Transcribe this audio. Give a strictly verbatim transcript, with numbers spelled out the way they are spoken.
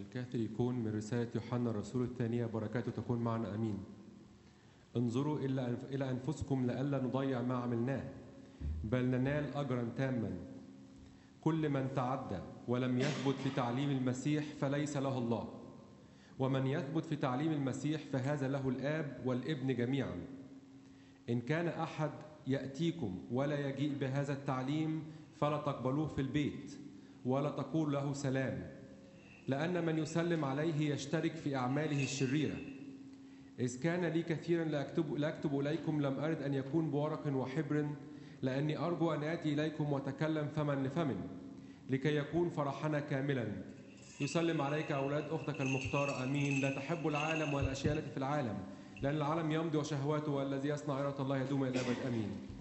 الكاثوليكون من رسالة يوحنا الرسول الثانية، بركاته تكون معنا أمين. انظروا إلى أنفسكم لئلا نضيع ما عملناه، بل ننال أجرا تاما. كل من تعدى ولم يثبت في تعليم المسيح فليس له الله، ومن يثبت في تعليم المسيح فهذا له الآب والابن جميعا. إن كان أحد يأتيكم ولا يجيء بهذا التعليم فلا تقبلوه في البيت ولا تقول له سلام، لأن من يسلم عليه يشترك في أعماله الشريرة. إذ كان لي كثيرا لأكتب, لأكتب إليكم لم أرد أن يكون بورق وحبر، لأني أرجو أن آتي إليكم وأتكلم فما لفم، لكي يكون فرحنا كاملا. يسلم عليك أولاد أختك المختار أمين. لا تحب العالم والأشياء التي في العالم، لأن العالم يمضي وشهواته، والذي يصنع إرادة الله يدوم إلى الأبد. أمين.